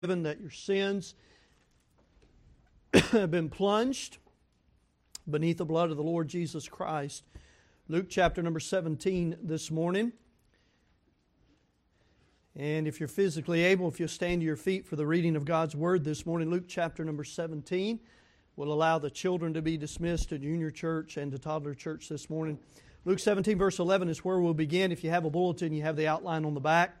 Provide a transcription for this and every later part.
that your sins have been plunged beneath the blood of the Lord Jesus Christ. Luke chapter number 17 this morning. And if you're physically able, if you'll stand to your feet for the reading of God's Word this morning, Luke chapter number 17. We'll allow the children to be dismissed to junior church and to toddler church this morning. Luke 17 verse 11 is where we'll begin. If you have a bulletin, you have the outline on the back.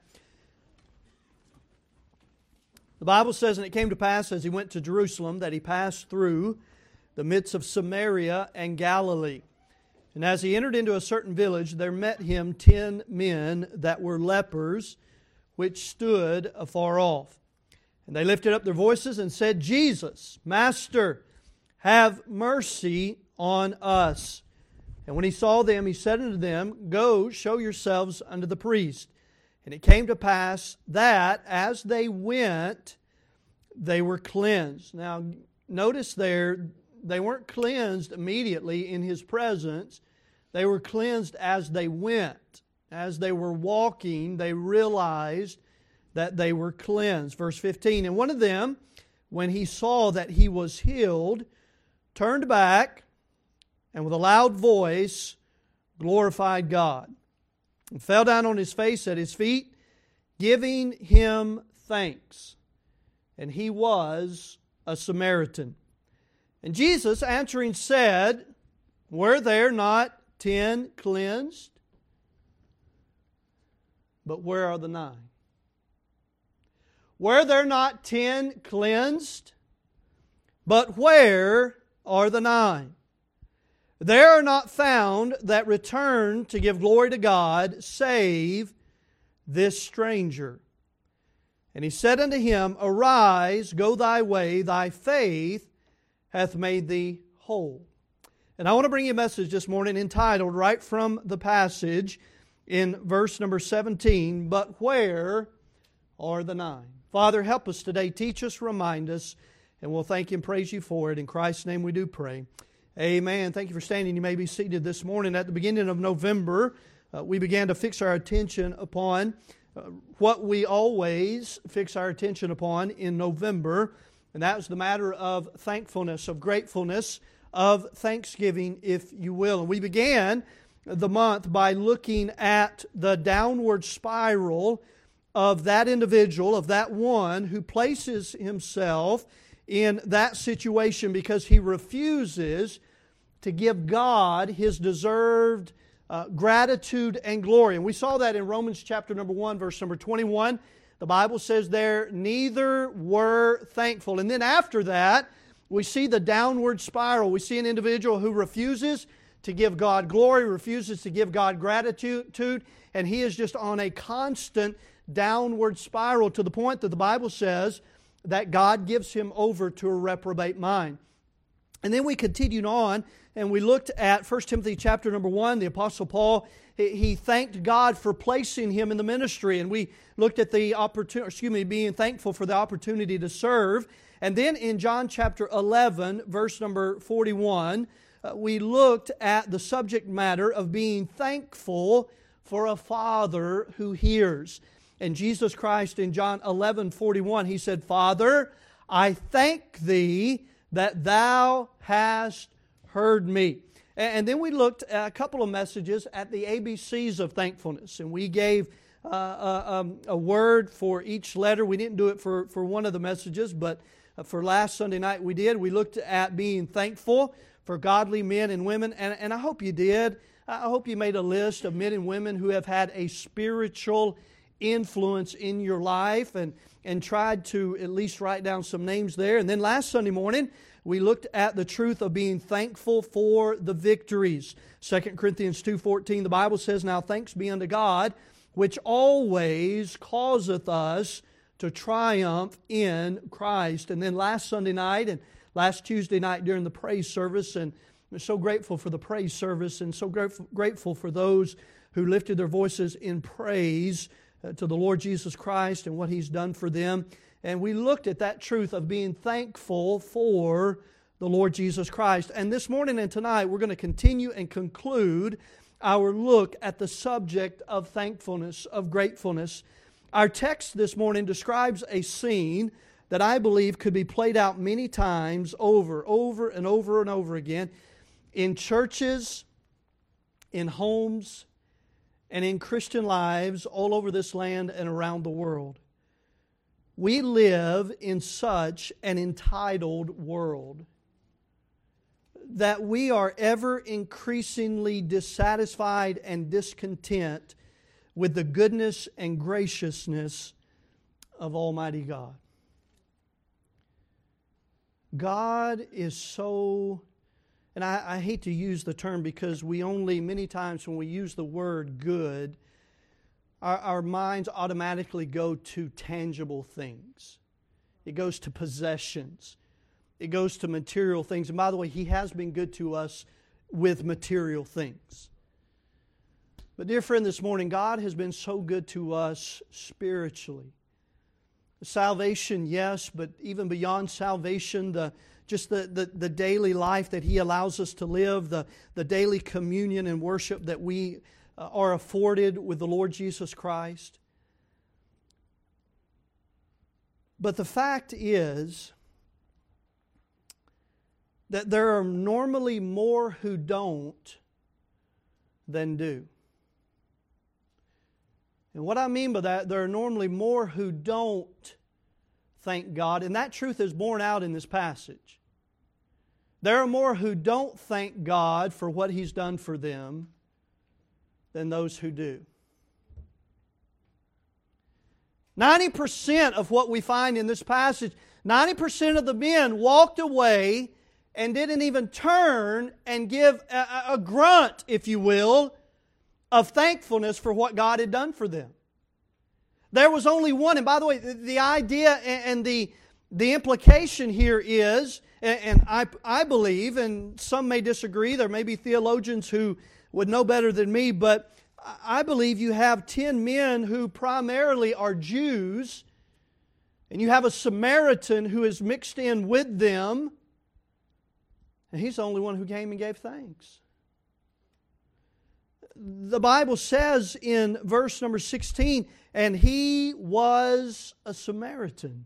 The Bible says, "And it came to pass as he went to Jerusalem that he passed through the midst of Samaria and Galilee. And as he entered into a certain village, there met him 10 men that were lepers, which stood afar off. And they lifted up their voices and said, Jesus, Master, have mercy on us. And when he saw them, he said unto them, Go, show yourselves unto the priest. And it came to pass that as they went, they were cleansed." Now, notice there, they weren't cleansed immediately in His presence. They were cleansed as they went. As they were walking, they realized that they were cleansed. Verse 15, "And one of them, when he saw that he was healed, turned back, and with a loud voice glorified God, and fell down on his face at His feet, giving Him thanks. And he was a Samaritan. And Jesus answering said, Were there not 10 cleansed? But where are the 9? Were there not 10 cleansed? But where are the 9? There are not found that return to give glory to God, save this stranger. And he said unto him, Arise, go thy way, thy faith hath made thee whole." And I want to bring you a message this morning entitled, right from the passage in verse number 17, "But where are the 9? Father, help us today. Teach us, remind us, and we'll thank You and praise You for it. In Christ's name we do pray. Amen. Thank you for standing. You may be seated this morning. At the beginning of November, we began to fix our attention upon what we always fix our attention upon in November, and that was the matter of thankfulness, of gratefulness, of thanksgiving, if you will. And we began the month by looking at the downward spiral of that individual, of that one who places himself in that situation because he refuses to give God His deserved gratitude and glory. And we saw that in Romans chapter number 1, verse number 21. The Bible says there, neither were thankful. And then after that, we see the downward spiral. We see an individual who refuses to give God glory, refuses to give God gratitude, and he is just on a constant downward spiral to the point that the Bible says that God gives him over to a reprobate mind. And then we continued on and we looked at 1 Timothy chapter number 1. The Apostle Paul, he thanked God for placing him in the ministry. And we looked at the opportunity, being thankful for the opportunity to serve. And then in John chapter 11, verse number 41, we looked at the subject matter of being thankful for a Father who hears. And Jesus Christ in John 11:41, He said, Father, I thank Thee that Thou hast heard me. And then we looked at a couple of messages at the ABCs of thankfulness. And we gave a word for each letter. We didn't do it for one of the messages, but for last Sunday night we did. We looked at being thankful for godly men and women. And I hope you did. I hope you made a list of men and women who have had a spiritual influence in your life and tried to at least write down some names there. And then last Sunday morning, we looked at the truth of being thankful for the victories. 2 Corinthians 2:14, the Bible says, Now thanks be unto God, which always causeth us to triumph in Christ. And then last Sunday night and last Tuesday night during the praise service, and I'm so grateful for the praise service and so grateful for those who lifted their voices in praise to the Lord Jesus Christ and what He's done for them. And we looked at that truth of being thankful for the Lord Jesus Christ. And this morning and tonight, we're going to continue and conclude our look at the subject of thankfulness, of gratefulness. Our text this morning describes a scene that I believe could be played out many times over and over again in churches, in homes, and in Christian lives all over this land and around the world. We live in such an entitled world that we are ever increasingly dissatisfied and discontent with the goodness and graciousness of Almighty God. God is so, and I hate to use the term because many times when we use the word good, our minds automatically go to tangible things. It goes to possessions. It goes to material things. And by the way, He has been good to us with material things. But dear friend, this morning, God has been so good to us spiritually. Salvation, yes, but even beyond salvation, the daily life that He allows us to live, the daily communion and worship that we are afforded with the Lord Jesus Christ. But the fact is that there are normally more who don't than do. And what I mean by that, there are normally more who don't thank God, and that truth is borne out in this passage. There are more who don't thank God for what He's done for them than those who do. 90% of what we find in this passage, 90% of the men walked away and didn't even turn and give a grunt, if you will, of thankfulness for what God had done for them. There was only one, and by the way, the idea and the implication here is, and I believe, and some may disagree, there may be theologians who would know better than me, but I believe you have 10 men who primarily are Jews, and you have a Samaritan who is mixed in with them, and he's the only one who came and gave thanks. The Bible says in verse number 16, and he was a Samaritan.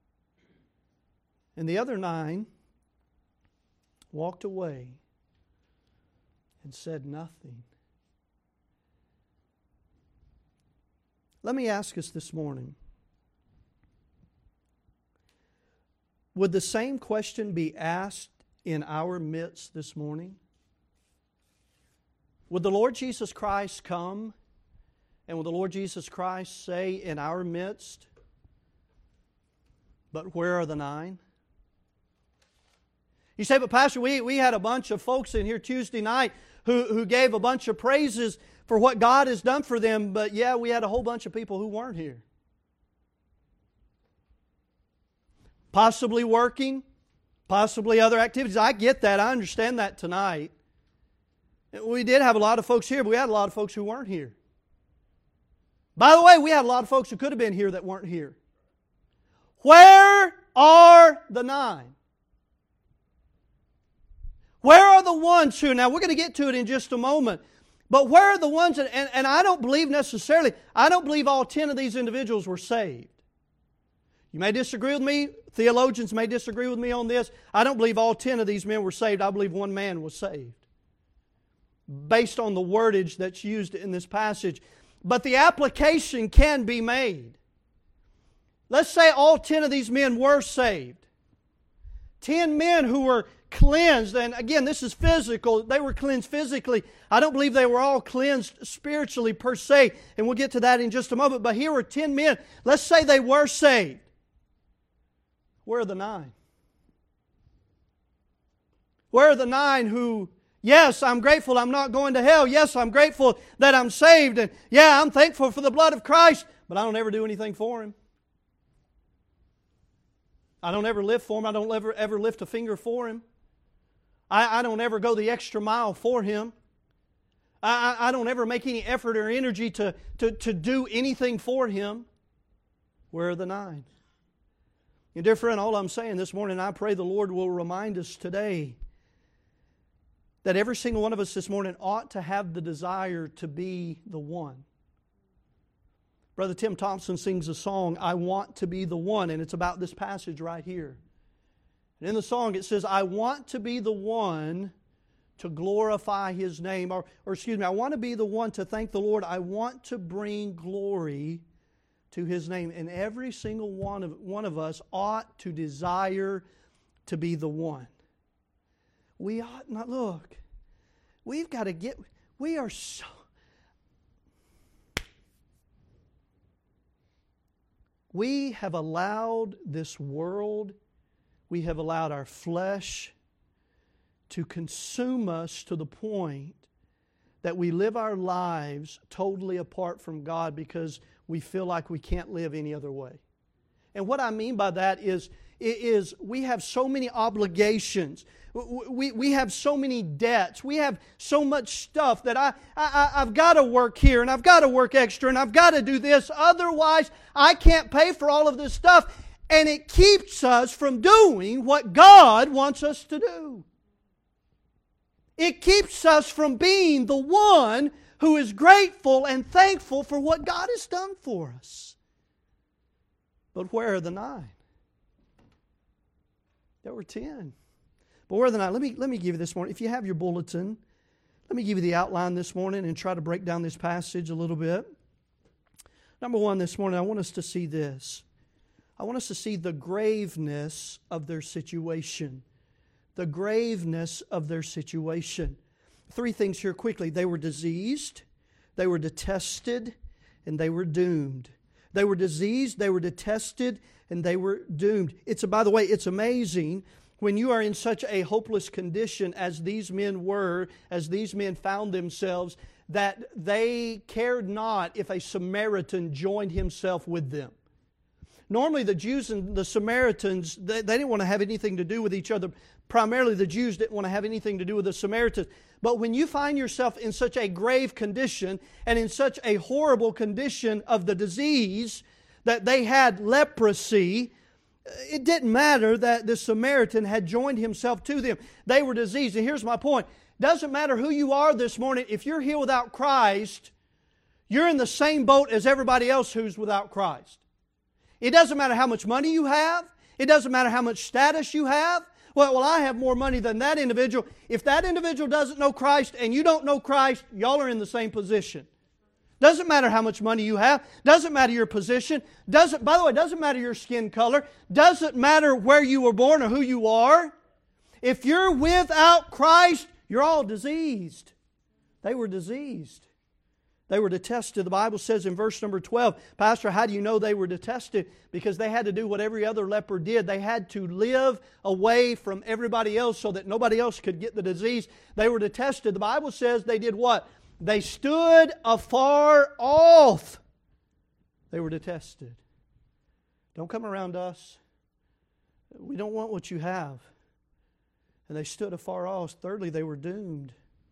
And the other 9 walked away and said nothing. Let me ask us this morning, would the same question be asked in our midst this morning? Would the Lord Jesus Christ come, and would the Lord Jesus Christ say in our midst, but where are the 9? You say, but Pastor, we had a bunch of folks in here Tuesday night who gave a bunch of praises for what God has done for them, but yeah, we had a whole bunch of people who weren't here. Possibly working, possibly other activities. I get that. I understand that tonight. We did have a lot of folks here, but we had a lot of folks who weren't here. By the way, we had a lot of folks who could have been here that weren't here. Where are the 9? Where are the ones who, now we're going to get to it in just a moment, but where are the ones, and I don't believe necessarily, I don't believe all 10 of these individuals were saved. You may disagree with me, theologians may disagree with me on this. I don't believe all 10 of these men were saved. I believe one man was saved, based on the wordage that's used in this passage. But the application can be made. Let's say all 10 of these men were saved. 10 men who were cleansed, and again, this is physical. They were cleansed physically. I don't believe they were all cleansed spiritually per se, and we'll get to that in just a moment. But here were 10 men. Let's say they were saved. Where are the 9? Where are the 9 who, yes, I'm grateful I'm not going to hell. Yes, I'm grateful that I'm saved. And yeah, I'm thankful for the blood of Christ, but I don't ever do anything for Him. I don't ever live for Him. I don't ever lift a finger for Him. I don't ever go the extra mile for Him. I don't ever make any effort or energy to do anything for Him. Where are the 9? And dear friend, all I'm saying this morning, I pray the Lord will remind us today that every single one of us this morning ought to have the desire to be the one. Brother Tim Thompson sings a song, I Want to Be the One, and it's about this passage right here. And in the song it says, I want to be the one to glorify His name. Or excuse me, I want to be the one to thank the Lord. I want to bring glory to His name. And every single one of us ought to desire to be the one. We ought not, look, we've got to get, we are so, we have allowed this world, we have allowed our flesh to consume us to the point that we live our lives totally apart from God because we feel like we can't live any other way. And what I mean by that is we have so many obligations. We have so many debts. We have so much stuff that I've got to work here and I've got to work extra and I've got to do this. Otherwise, I can't pay for all of this stuff. And it keeps us from doing what God wants us to do. It keeps us from being the one who is grateful and thankful for what God has done for us. But where are the 9? There were 10. But where are the 9? Let me give you this morning. If you have your bulletin, let me give you the outline this morning and try to break down this passage a little bit. Number 1 this morning, I want us to see this. I want us to see the graveness of their situation. The graveness of their situation. 3 things here quickly. They were diseased, they were detested, and they were doomed. They were diseased, they were detested, and they were doomed. By the way, it's amazing when you are in such a hopeless condition as these men were, as these men found themselves, that they cared not if a Samaritan joined himself with them. Normally the Jews and the Samaritans, they didn't want to have anything to do with each other. Primarily the Jews didn't want to have anything to do with the Samaritans. But when you find yourself in such a grave condition and in such a horrible condition of the disease that they had leprosy, it didn't matter that the Samaritan had joined himself to them. They were diseased. And here's my point. Doesn't matter who you are this morning. If you're here without Christ, you're in the same boat as everybody else who's without Christ. It doesn't matter how much money you have. It doesn't matter how much status you have. Well, I have more money than that individual. If that individual doesn't know Christ and you don't know Christ, y'all are in the same position. Doesn't matter how much money you have. Doesn't matter your position. By the way, doesn't matter your skin color. Doesn't matter where you were born or who you are. If you're without Christ, you're all diseased. They were diseased. They were detested. The Bible says in verse number 12, Pastor, how do you know they were detested? Because they had to do what every other leper did. They had to live away from everybody else so that nobody else could get the disease. They were detested. The Bible says they did what? They stood afar off. They were detested. Don't come around us. We don't want what you have. And they stood afar off. Thirdly, they were doomed.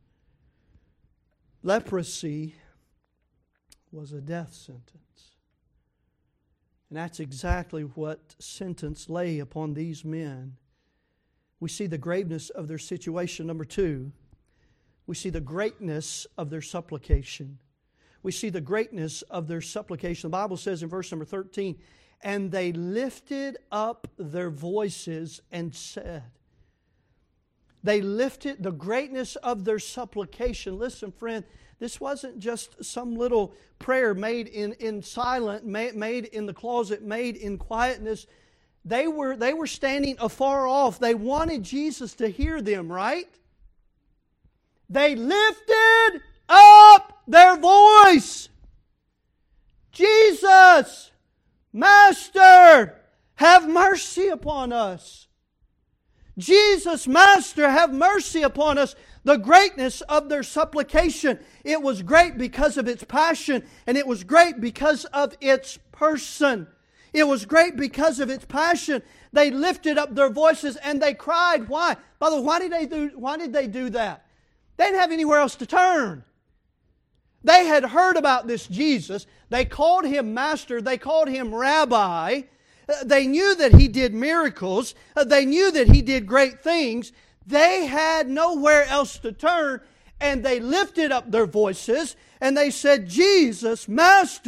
Leprosy was a death sentence. And that's exactly what sentence lay upon these men. We see the graveness of their situation. Number 2, we see the greatness of their supplication. We see the greatness of their supplication. The Bible says in verse number 13, and they lifted up their voices and said. They lifted the greatness of their supplication. Listen, friend, this wasn't just some little prayer made in silence, made in the closet, made in quietness. They were standing afar off. They wanted Jesus to hear them, right? They lifted up their voice. Jesus, Master, have mercy upon us. Jesus, Master, have mercy upon us. The greatness of their supplication. It was great because of its passion, and it was great because of its person. It was great because of its passion. They lifted up their voices and they cried. Why? By the way, why did they do that? They didn't have anywhere else to turn. They had heard about this Jesus. They called Him Master. They called Him Rabbi. They knew that He did miracles. They knew that He did great things. They had nowhere else to turn, and they lifted up their voices and they said, Jesus, Master,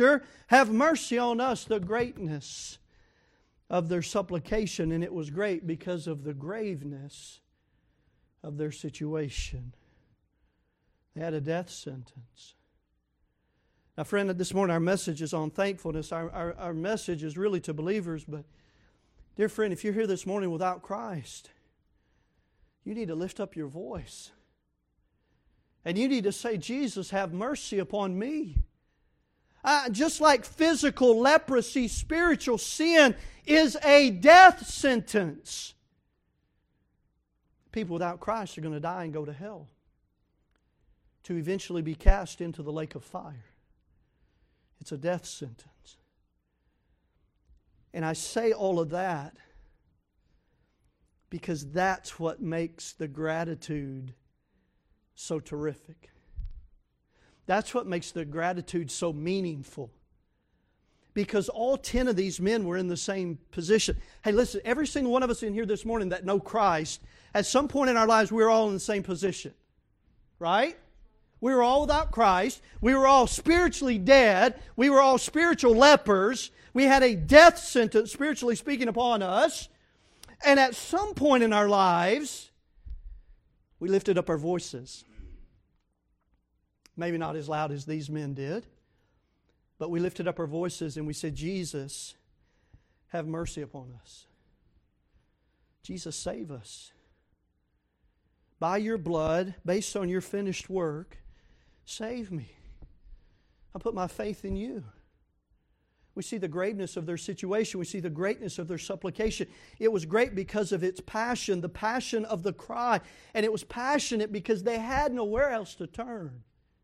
have mercy on us. The greatness of their supplication, and it was great because of the graveness of their situation. They had a death sentence. Now, friend, this morning our message is on thankfulness. Our message is really to believers, but dear friend, if you're here this morning without Christ, you need to lift up your voice. And you need to say, Jesus, have mercy upon me. Just like physical leprosy, spiritual sin is a death sentence. People without Christ are going to die and go to hell, to eventually be cast into the lake of fire. It's a death sentence. And I say all of that because that's what makes the gratitude so terrific. That's what makes the gratitude so meaningful. Because all 10 of these men were in the same position. Hey, listen, every single one of us in here this morning that know Christ, at some point in our lives, we're all in the same position. Right? We were all without Christ. We were all spiritually dead. We were all spiritual lepers. We had a death sentence, spiritually speaking, upon us. And at some point in our lives, we lifted up our voices. Maybe not as loud as these men did, but we lifted up our voices and we said, Jesus, have mercy upon us. Jesus, save us. By your blood, based on your finished work, save me. I put my faith in you. We see the greatness of their situation. We see the greatness of their supplication. It was great because of its passion, the passion of the cry. And it was passionate because they had nowhere else to turn.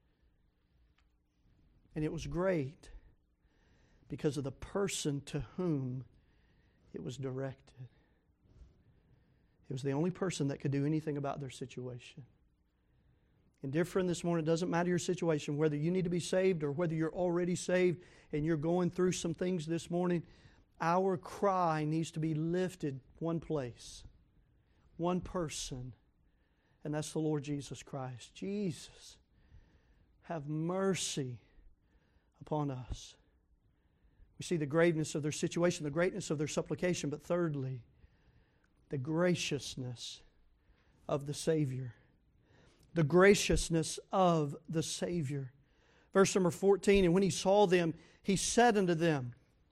And it was great because of the person to whom it was directed. It was the only person that could do anything about their situation. And dear friend, this morning, it doesn't matter your situation, whether you need to be saved or whether you're already saved and you're going through some things this morning, our cry needs to be lifted one place, one person, and that's the Lord Jesus Christ. Jesus, have mercy upon us. We see the greatness of their situation, the greatness of their supplication, but thirdly, the graciousness of the Savior. The graciousness of the Savior. Verse number 14, and when He saw them, He said unto them,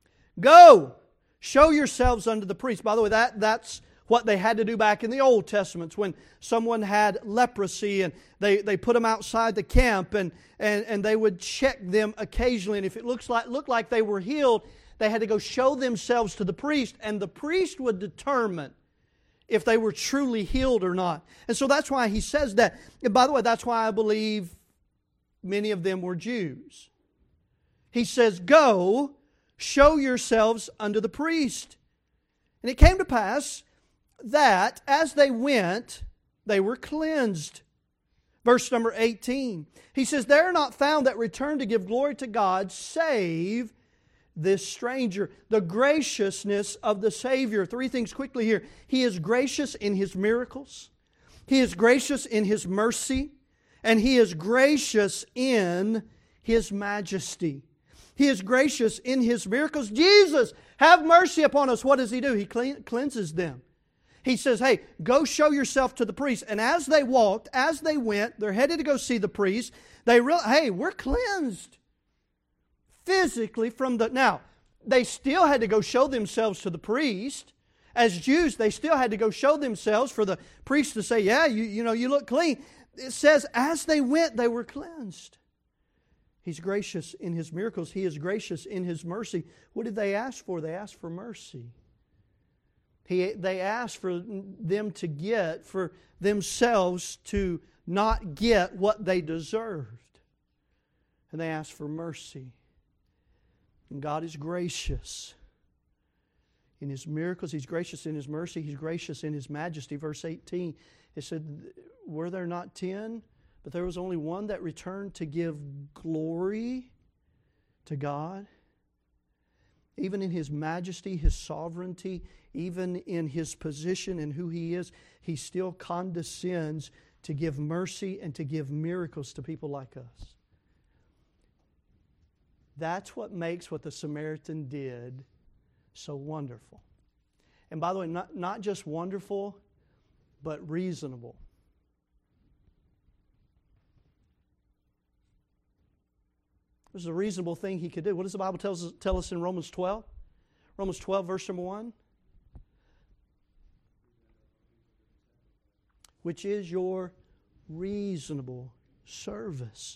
Go, show yourselves unto the priest. By the way, that's what they had to do back in the Old Testament when someone had leprosy and they put them outside the camp and they would check them occasionally. And if it looked like they were healed, they had to go show themselves to the priest, and the priest would determine if they were truly healed or not. And so that's why he says that. And by the way, that's why I believe many of them were Jews. He says, Go, show yourselves unto the priest. And it came to pass that as they went, they were cleansed. Verse number 18. He says, There are not found that return to give glory to God, save this stranger. The graciousness of the Savior. Three things quickly here. He is gracious in His miracles. He is gracious in His mercy. And He is gracious in His majesty. He is gracious in His miracles. Jesus, have mercy upon us. What does He do? He cleanses them. He says, hey, go show yourself to the priest. And as they walked, as they went, they're headed to go see the priest. They realized, hey, we're cleansed physically from the... Now, they still had to go show themselves to the priest. As Jews, they still had to go show themselves for the priest to say, yeah, you look clean. It says, as they went, they were cleansed. He's gracious in His miracles. He is gracious in His mercy. What did they ask for? They asked for mercy. They asked for them to get, for themselves to not get what they deserved. And they asked for mercy. And God is gracious in His miracles. He's gracious in His mercy. He's gracious in His majesty. Verse 18, it said, were there not 10? But there was only one that returned to give glory to God. Even in His majesty, His sovereignty, even in His position and who He is, He still condescends to give mercy and to give miracles to people like us. That's what makes what the Samaritan did so wonderful. And by the way, not just wonderful, but reasonable. This is a reasonable thing he could do. What does the Bible tell us in Romans 12? Romans 12, verse number 1. Which is your reasonable service.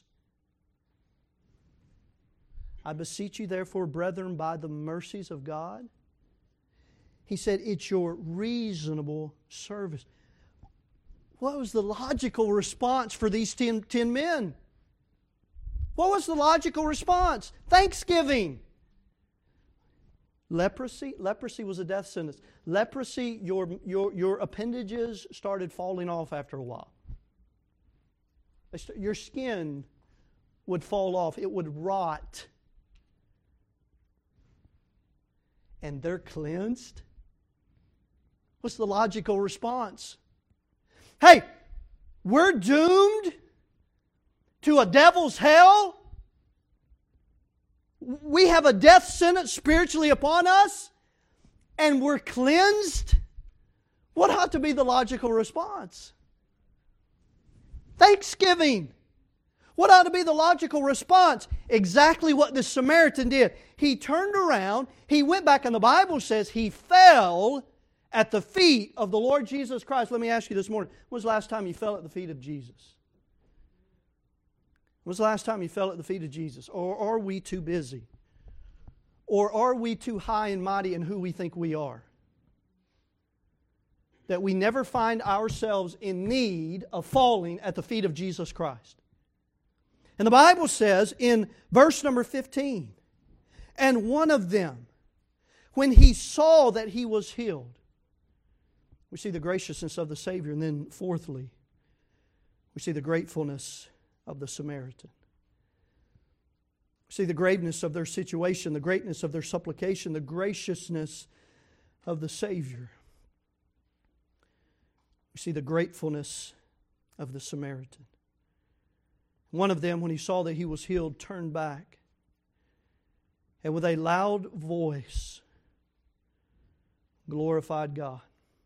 I beseech you, therefore, brethren, by the mercies of God. He said, it's your reasonable service. What was the logical response for these 10 men? What was the logical response? Thanksgiving. Leprosy was a death sentence. Leprosy, your appendages started falling off after a while. Your skin would fall off. It would rot. And they're cleansed? What's the logical response? Hey, we're doomed to a devil's hell? We have a death sentence spiritually upon us, and we're cleansed? What ought to be the logical response? Thanksgiving. What ought to be the logical response? Exactly what the Samaritan did. He turned around, he went back, and the Bible says he fell at the feet of the Lord Jesus Christ. Let me ask you this morning, when was the last time you fell at the feet of Jesus? When was the last time you fell at the feet of Jesus? Or are we too busy? Or are we too high and mighty in who we think we are? That we never find ourselves in need of falling at the feet of Jesus Christ. And the Bible says in verse number 15, and one of them, when he saw that he was healed, we see the graciousness of the Savior. And then fourthly, we see the gratefulness of the Samaritan. We see the graveness of their situation, the greatness of their supplication, the graciousness of the Savior. We see the gratefulness of the Samaritan. One of them, when he saw that he was healed, turned back, and with a loud voice glorified God.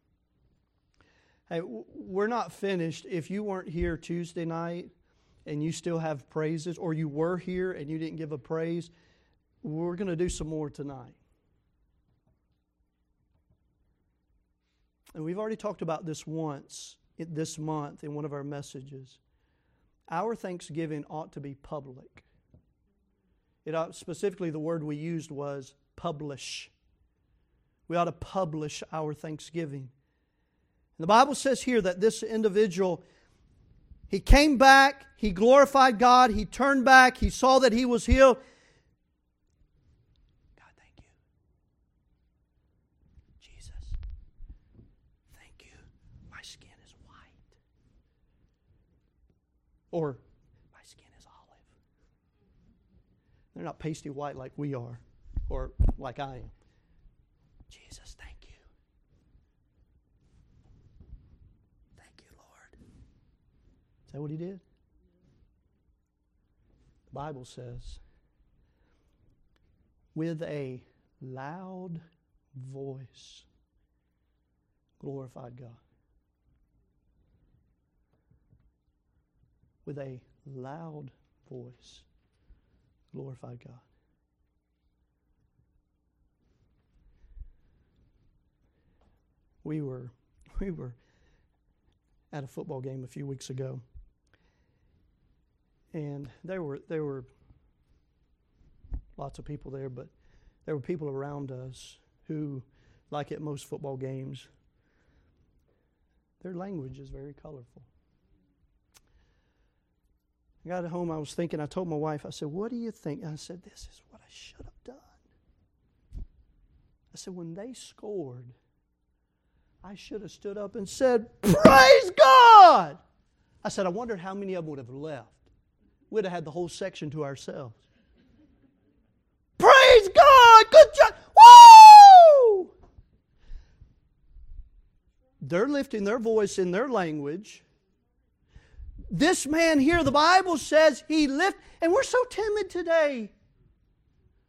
Hey, we're not finished. If you weren't here Tuesday night and you still have praises, or you were here and you didn't give a praise, we're going to do some more tonight. And we've already talked about this once this month in one of our messages. Our thanksgiving ought to be public. Specifically, the word we used was publish. We ought to publish our thanksgiving. And the Bible says here that this individual, he came back, he glorified God, he turned back, he saw that he was healed. God, thank you. Jesus, thank you. My skin is white. Or, my skin is olive. They're not pasty white like we are, or like I am. Jesus, thank you. Thank you, Lord. Is that what he did? The Bible says, with a loud voice, glorified God. With a loud voice, glorified God. We were at a football game a few weeks ago, and there were lots of people there, but there were people around us who, like at most football games, their language is very colorful. I got home, I was thinking, I told my wife, I said, what do you think? And I said, this is what I should have done. I said, when they scored, I should have stood up and said, praise God! I said, I wondered how many of them would have left. We'd have had the whole section to ourselves. Praise God! Good job! Woo! They're lifting their voice in their language. This man here, the Bible says he lifted, and we're so timid today.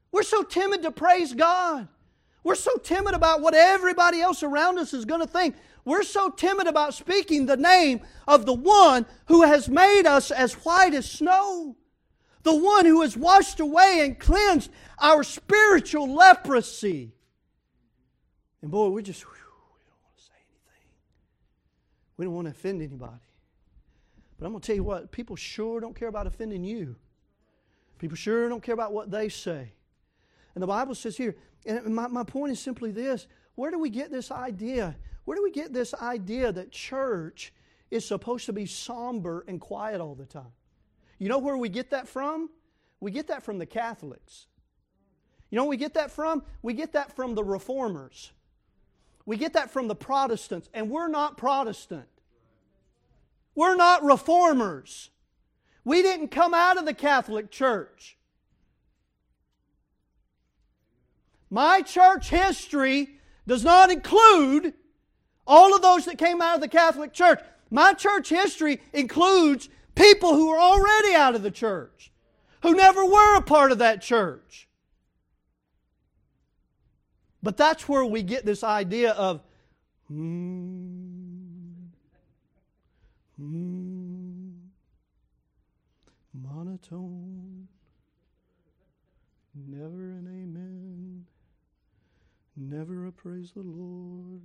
We're so timid to praise God. We're so timid about what everybody else around us is going to think. We're so timid about speaking the name of the one who has made us as white as snow. The one who has washed away and cleansed our spiritual leprosy. And boy, we don't want to say anything. We don't want to offend anybody. But I'm going to tell you what, people sure don't care about offending you. People sure don't care about what they say. And the Bible says here, and my point is simply this, where do we get this idea? Where do we get this idea that church is supposed to be somber and quiet all the time? You know where we get that from? We get that from the Catholics. You know where we get that from? We get that from the Reformers. We get that from the Protestants. And we're not Protestant. We're not Reformers. We didn't come out of the Catholic Church. My church history does not include all of those that came out of the Catholic Church. My church history includes people who are already out of the church, who never were a part of that church. But that's where we get this idea of monotone, never an amen, never a praise the Lord.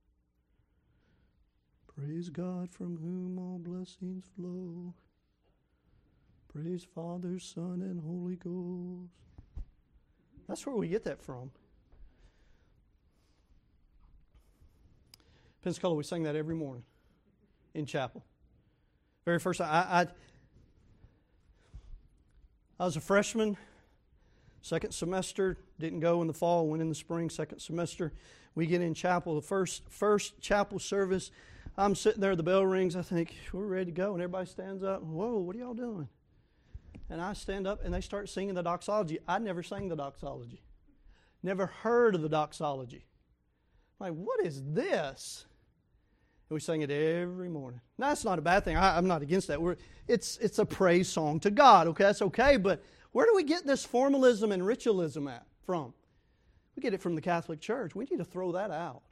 Praise God from whom all blessings flow. Praise Father, Son, and Holy Ghost. That's where we get that from. Pensacola, we sing that every morning in chapel. Very first time, I was a freshman, second semester, didn't go in the fall, went in the spring, second semester. We get in chapel, the first chapel service. I'm sitting there, the bell rings, I think, we're ready to go, and everybody stands up. Whoa, what are y'all doing? And I stand up, and they start singing the doxology. I never sang the doxology. Never heard of the doxology. I'm like, what is this? And we sing it every morning. Now, that's not a bad thing. I'm not against that. It's a praise song to God. Okay, that's okay. But where do we get this formalism and ritualism from? We get it from the Catholic Church. We need to throw that out.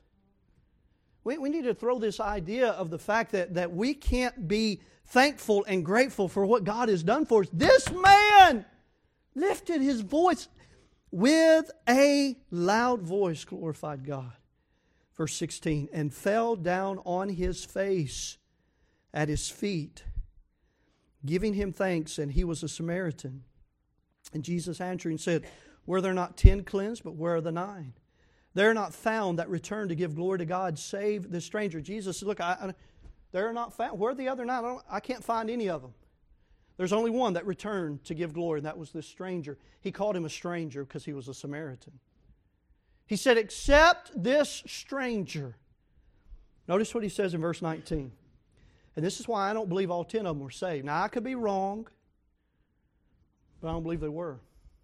We need to throw this idea of the fact that we can't be thankful and grateful for what God has done for us. This man lifted his voice with a loud voice, glorified God. Verse 16, and fell down on his face at his feet, giving him thanks, and he was a Samaritan. And Jesus answering said, were there not 10 cleansed, but where are the 9? They are not found that return to give glory to God, save the stranger. Jesus said, look, they're not found. Where are the other 9? I can't find any of them. There's only one that returned to give glory, and that was this stranger. He called him a stranger because he was a Samaritan. He said, except this stranger. Notice what he says in verse 19. And this is why I don't believe all 10 of them were saved. Now, I could be wrong, but I don't believe they were.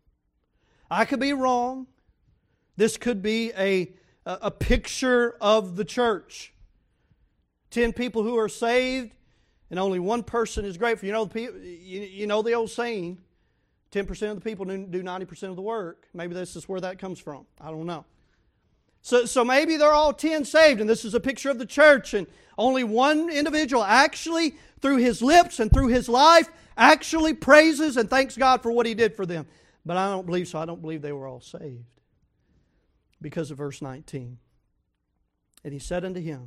I could be wrong. This could be a picture of the church. 10 people who are saved, and only one person is grateful. You know the old saying, 10% of the people do 90% of the work. Maybe this is where that comes from. I don't know. So maybe they're all 10 saved, and this is a picture of the church, and only one individual actually, through his lips and through his life, actually praises and thanks God for what He did for them. But I don't believe so. I don't believe they were all saved. Because of verse 19. And He said unto him,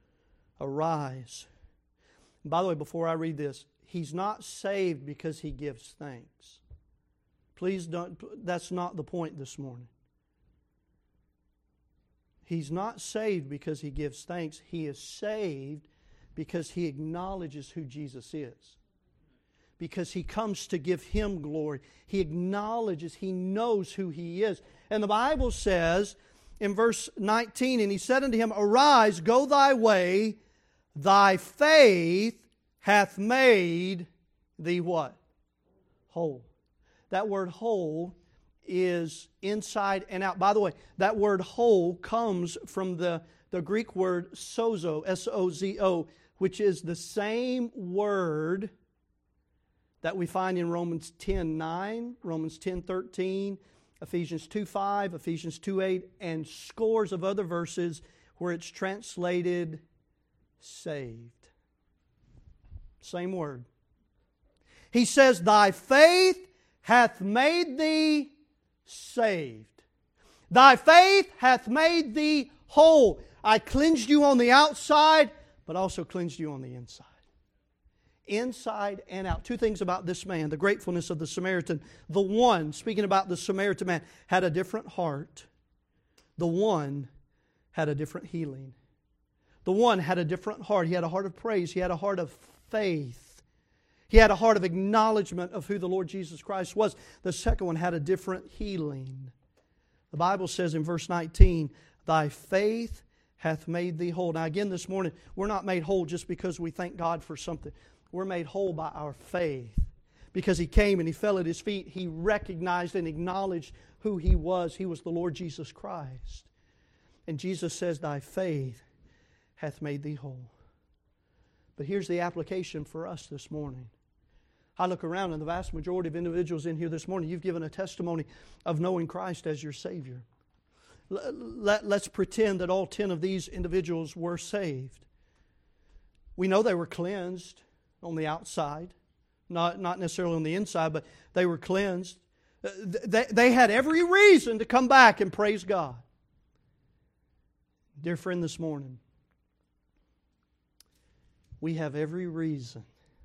arise. And by the way, before I read this, he's not saved because he gives thanks. Please don't, that's not the point this morning. He's not saved because he gives thanks. He is saved because he acknowledges who Jesus is. Because he comes to give Him glory. He acknowledges, he knows who He is. And the Bible says in verse 19, and He said unto him, arise, go thy way, thy faith hath made thee what? Whole. That word whole is inside and out. By the way, that word whole comes from the Greek word sozo, S-O-Z-O, which is the same word that we find in Romans 10:9, Romans 10:13, Ephesians 2:5, Ephesians 2:8, and scores of other verses where it's translated saved. Same word. He says, thy faith hath made thee saved. Thy faith hath made thee whole. I cleansed you on the outside, but also cleansed you on the inside. Inside and out. Two things about this man, the gratefulness of the Samaritan. The one, speaking about the Samaritan man, had a different heart. The one had a different healing. The one had a different heart. He had a heart of praise. He had a heart of faith. He had a heart of acknowledgement of who the Lord Jesus Christ was. The second one had a different healing. The Bible says in verse 19, thy faith hath made thee whole. Now again this morning, we're not made whole just because we thank God for something. We're made whole by our faith. Because He came and He fell at His feet. He recognized and acknowledged who He was. He was the Lord Jesus Christ. And Jesus says, thy faith hath made thee whole. But here's the application for us this morning. I look around and the vast majority of individuals in here this morning, you've given a testimony of knowing Christ as your Savior. Let's pretend that all 10 of these individuals were saved. We know they were cleansed on the outside, not necessarily on the inside, but they were cleansed. They had every reason to come back and praise God. Dear friend, this morning, we have every reason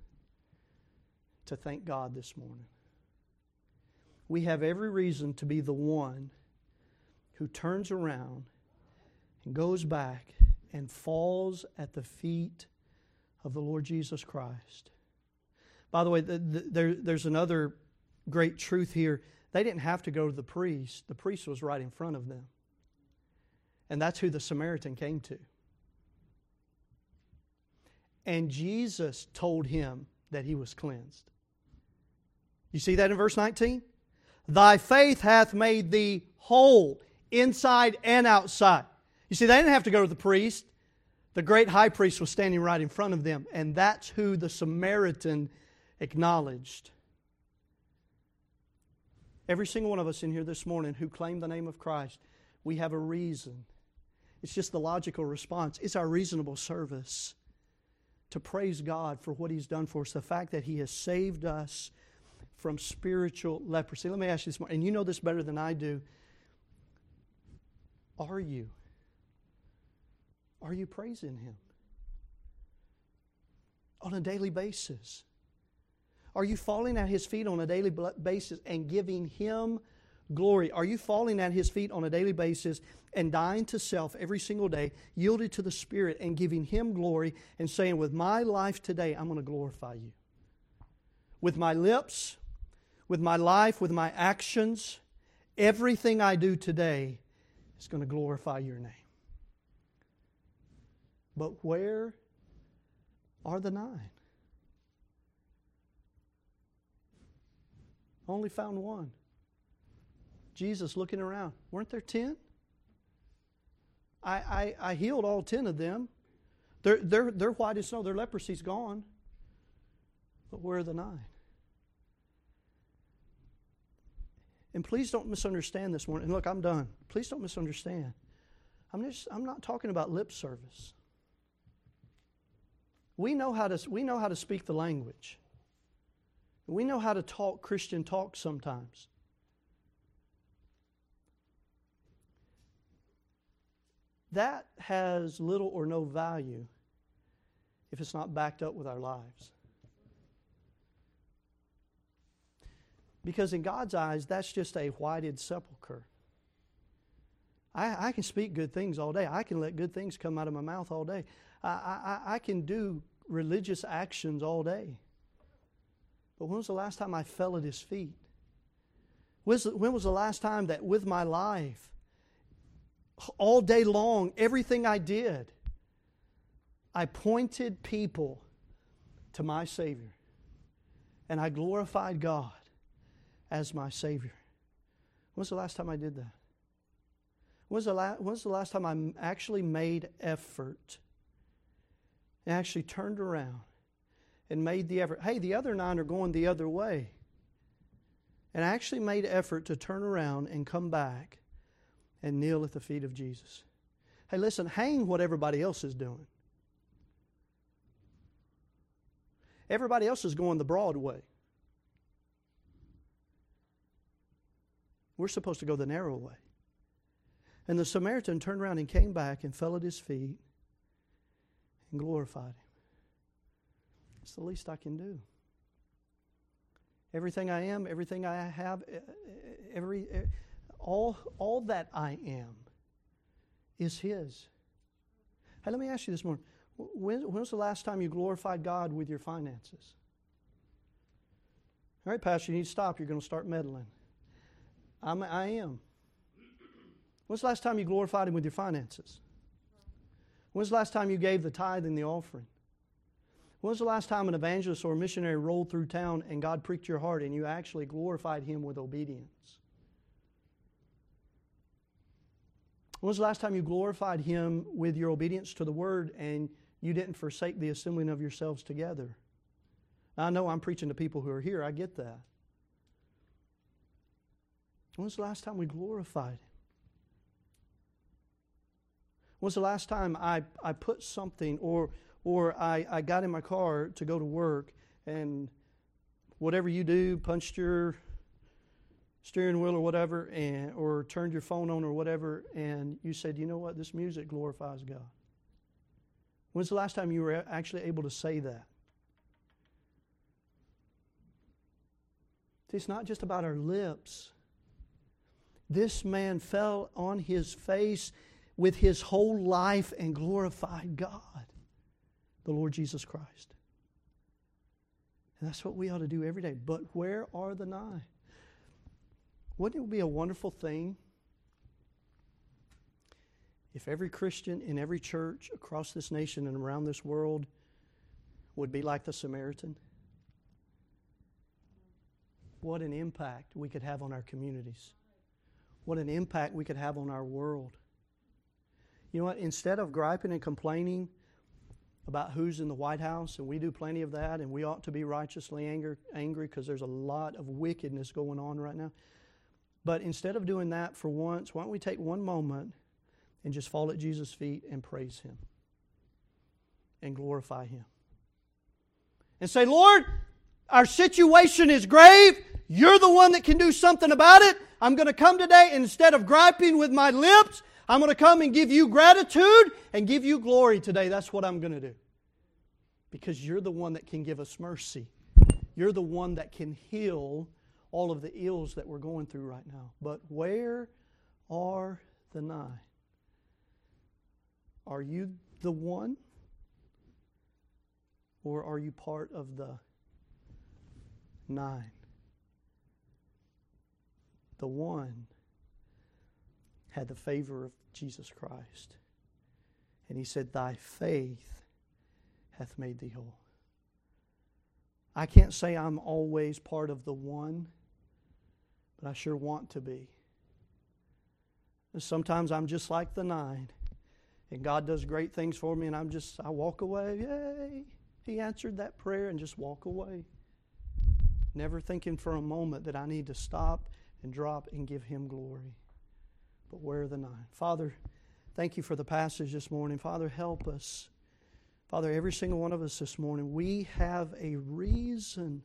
to thank God this morning. We have every reason to be the one who turns around and goes back and falls at the feet of the Lord Jesus Christ. By the way, there's another great truth here. They didn't have to go to the priest. The priest was right in front of them. And that's who the Samaritan came to. And Jesus told him that he was cleansed. You see that in verse 19? Thy faith hath made thee whole, inside and outside. You see, they didn't have to go to the priest. The great high priest was standing right in front of them. And that's who the Samaritan acknowledged. Every single one of us in here this morning who claim the name of Christ, we have a reason. It's just the logical response. It's our reasonable service to praise God for what He's done for us. The fact that He has saved us from spiritual leprosy. Let me ask you this morning, and you know this better than I do. Are you praising Him on a daily basis? Are you falling at His feet on a daily basis and giving Him glory? Are you falling at His feet on a daily basis and dying to self every single day, yielded to the Spirit and giving Him glory and saying, with my life today, I'm going to glorify You. With my lips, with my life, with my actions, everything I do today is going to glorify Your name. But where are the 9? Only found 1. Jesus looking around. Weren't there 10? I healed all 10 of them. They're white as snow. Their leprosy's gone. But where are the 9? And please don't misunderstand this morning. And look, I'm done. Please don't misunderstand. I'm not talking about lip service. We know how to speak the language. We know how to talk Christian talk sometimes. That has little or no value if it's not backed up with our lives. Because in God's eyes, that's just a whited sepulcher. I can speak good things all day. I can let good things come out of my mouth all day. I can do religious actions all day. But when was the last time I fell at His feet? When was the last time that with my life, all day long, everything I did, I pointed people to my Savior. And I glorified God as my Savior. When was the last time I did that? When was the last time I actually made effort and actually turned around and made the effort? Hey, the other 9 are going the other way. and actually made effort to turn around and come back and kneel at the feet of Jesus. Hey, listen, hang what everybody else is doing. Everybody else is going the broad way. We're supposed to go the narrow way. And the Samaritan turned around and came back and fell at His feet and glorified Him. It's the least I can do. Everything I am, everything I have, all that I am is His. Hey, let me ask you this morning. When was the last time you glorified God with your finances? All right, Pastor, you need to stop. You're going to start meddling. I am. When's the last time you glorified Him with your finances? When's the last time you gave the tithe and the offering? When's the last time an evangelist or a missionary rolled through town and God pricked your heart and you actually glorified Him with obedience? When's the last time you glorified Him with your obedience to the Word and you didn't forsake the assembling of yourselves together? Now, I know I'm preaching to people who are here. I get that. When's the last time we glorified Him? When's the last time I put something or I got in my car to go to work and whatever you do, punched your steering wheel or whatever, or turned your phone on or whatever, and you said, you know what, this music glorifies God. When's the last time you were actually able to say that? See, it's not just about our lips. This man fell on his face with his whole life and glorified God, the Lord Jesus Christ. And that's what we ought to do every day. But where are the nine? Wouldn't it be a wonderful thing if every Christian in every church across this nation and around this world would be like the Samaritan? What an impact we could have on our communities. What an impact we could have on our world. You know what? Instead of griping and complaining about who's in the White House, and we do plenty of that, and we ought to be righteously angry because there's a lot of wickedness going on right now. But instead of doing that for once, why don't we take one moment and just fall at Jesus' feet and praise Him and glorify Him? And say, Lord, our situation is grave. You're the one that can do something about it. I'm going to come today, and instead of griping with my lips, I'm going to come and give You gratitude and give You glory today. That's what I'm going to do. Because You're the one that can give us mercy. You're the one that can heal all of the ills that we're going through right now. But where are the nine? Are you the one? Or are you part of the nine? The one had the favor of Jesus Christ. And He said, Thy faith hath made thee whole. I can't say I'm always part of the one, but I sure want to be. Sometimes I'm just like the nine, and God does great things for me, and I walk away, yay, He answered that prayer, and just walk away. Never thinking for a moment that I need to stop and drop and give Him glory. But where are the nine? Father, thank You for the passage this morning. Father, help us. Father, every single one of us this morning, we have a reason.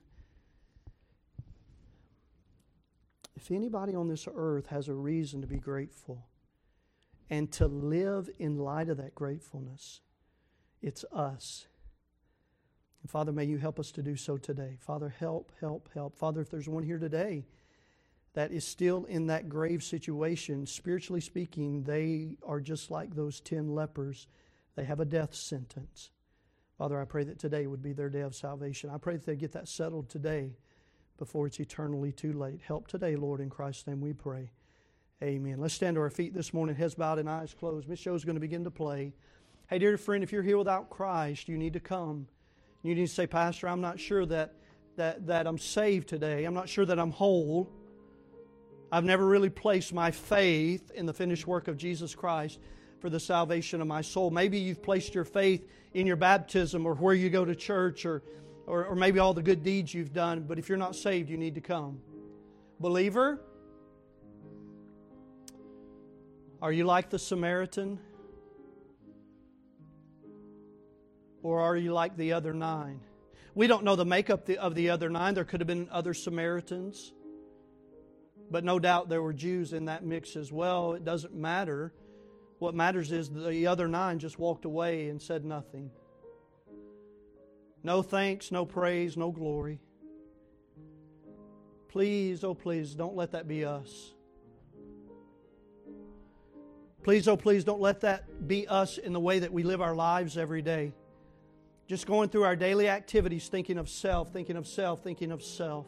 If anybody on this earth has a reason to be grateful and to live in light of that gratefulness, it's us. And Father, may You help us to do so today. Father, help. Father, if there's one here today that is still in that grave situation, spiritually speaking, they are just like those 10 lepers. They have a death sentence. Father, I pray that today would be their day of salvation. I pray that they get that settled today before it's eternally too late. Help today, Lord, in Christ's name we pray. Amen. Let's stand to our feet this morning, heads bowed and eyes closed. Miss Joe's going to begin to play. Hey, dear friend, if you're here without Christ, you need to come. You need to say, Pastor, I'm not sure that I'm saved today. I'm not sure that I'm whole. I've never really placed my faith in the finished work of Jesus Christ for the salvation of my soul. Maybe you've placed your faith in your baptism or where you go to church or maybe all the good deeds you've done. But if you're not saved, you need to come. Believer, are you like the Samaritan? Or are you like the other 9? We don't know the makeup of the other 9. There could have been other Samaritans. But no doubt there were Jews in that mix as well. It doesn't matter. What matters is the other 9 just walked away and said nothing. No thanks, no praise, no glory. Please, oh please, don't let that be us. Please, oh please, don't let that be us in the way that we live our lives every day. Just going through our daily activities, thinking of self, thinking of self, thinking of self.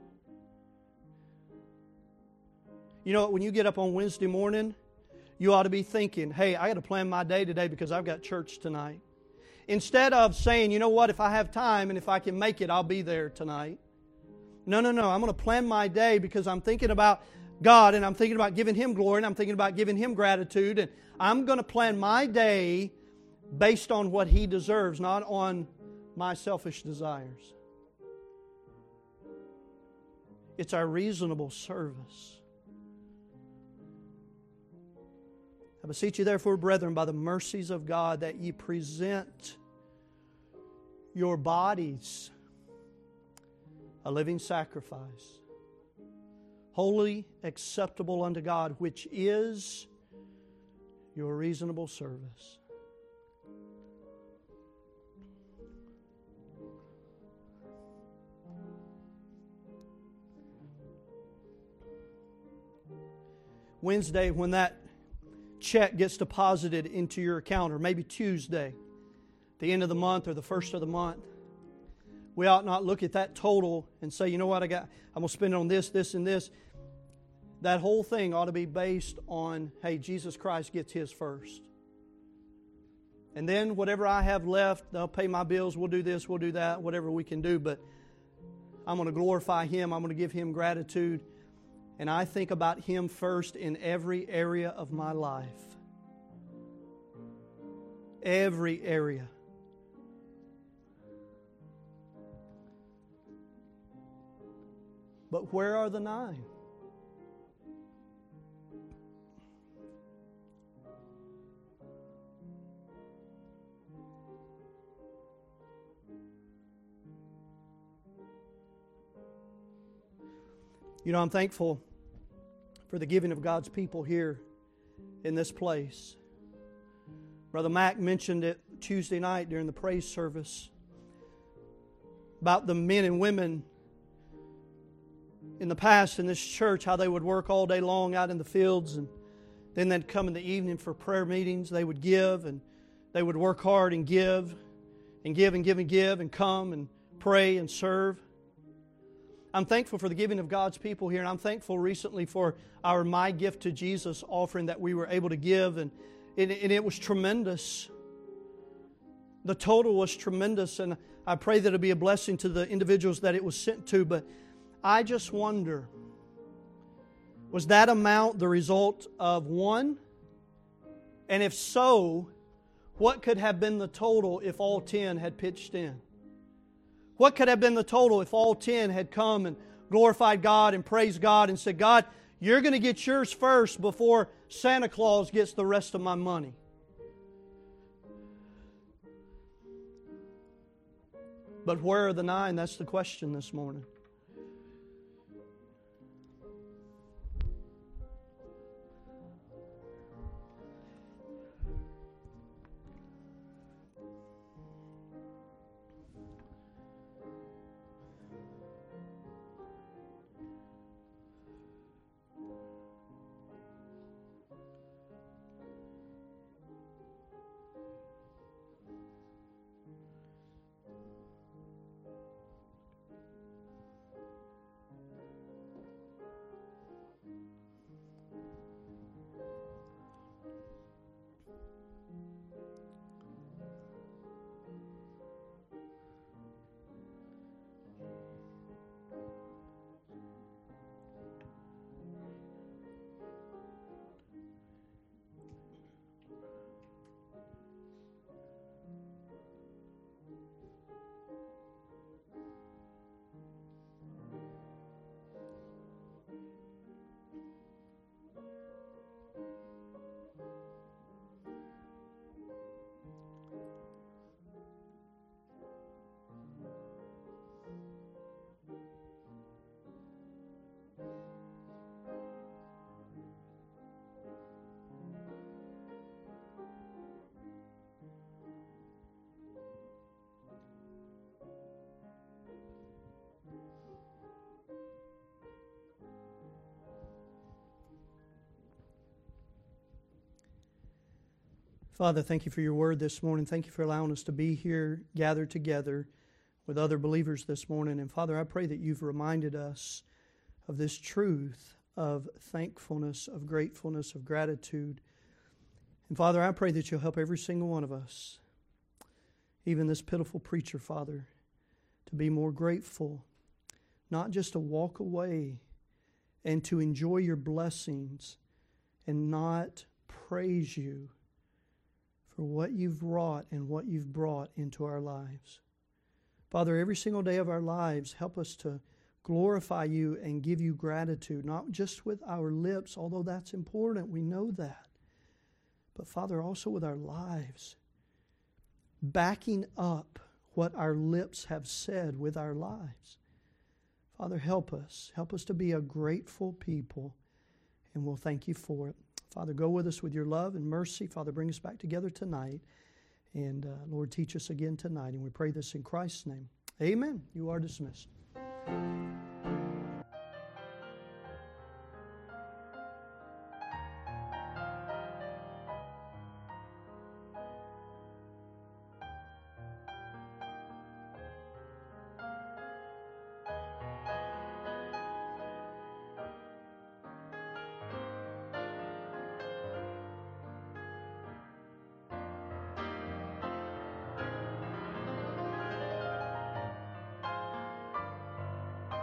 You know what? When you get up on Wednesday morning, you ought to be thinking, hey, I got to plan my day today because I've got church tonight. Instead of saying, you know what, if I have time and if I can make it, I'll be there tonight. No. I'm going to plan my day because I'm thinking about God and I'm thinking about giving Him glory and I'm thinking about giving Him gratitude. And I'm going to plan my day based on what He deserves, not on my selfish desires. It's our reasonable service. I beseech you therefore, brethren, by the mercies of God, that ye present your bodies a living sacrifice, holy, acceptable unto God, which is your reasonable service. Wednesday, when that check gets deposited into your account, or maybe Tuesday, the end of the month or the first of the month, we ought not look at that total and say, you know what, I'm going to spend it on this, this, and this. That whole thing ought to be based on, hey, Jesus Christ gets His first. And then whatever I have left, they'll pay my bills, we'll do this, we'll do that, whatever we can do. But I'm going to glorify Him, I'm going to give Him gratitude. And I think about Him first in every area of my life. Every area. But where are the 9? You know, I'm thankful for the giving of God's people here in this place. Brother Mac mentioned it Tuesday night during the praise service about the men and women in the past in this church, how they would work all day long out in the fields, and then they'd come in the evening for prayer meetings. They would give, and they would work hard and give, and give and give and give, and come and pray and serve. I'm thankful for the giving of God's people here, and I'm thankful recently for our My Gift to Jesus offering that we were able to give, and it was tremendous. The total was tremendous, and I pray that it'll be a blessing to the individuals that it was sent to, but I just wonder, was that amount the result of one? And if so, what could have been the total if all 10 had pitched in? What could have been the total if all 10 had come and glorified God and praised God and said, God, you're going to get yours first before Santa Claus gets the rest of my money? But where are the 9? That's the question this morning. Father, thank you for your word this morning. Thank you for allowing us to be here, gathered together with other believers this morning. And Father, I pray that you've reminded us of this truth of thankfulness, of gratefulness, of gratitude. And Father, I pray that you'll help every single one of us, even this pitiful preacher, Father, to be more grateful, not just to walk away and to enjoy your blessings and not praise you for what you've wrought and what you've brought into our lives. Father, every single day of our lives, help us to glorify you and give you gratitude, not just with our lips, although that's important, we know that, but Father, also with our lives, backing up what our lips have said with our lives. Father, help us. Help us to be a grateful people, and we'll thank you for it. Father, go with us with your love and mercy. Father, bring us back together tonight. And Lord, teach us again tonight. And we pray this in Christ's name. Amen. You are dismissed.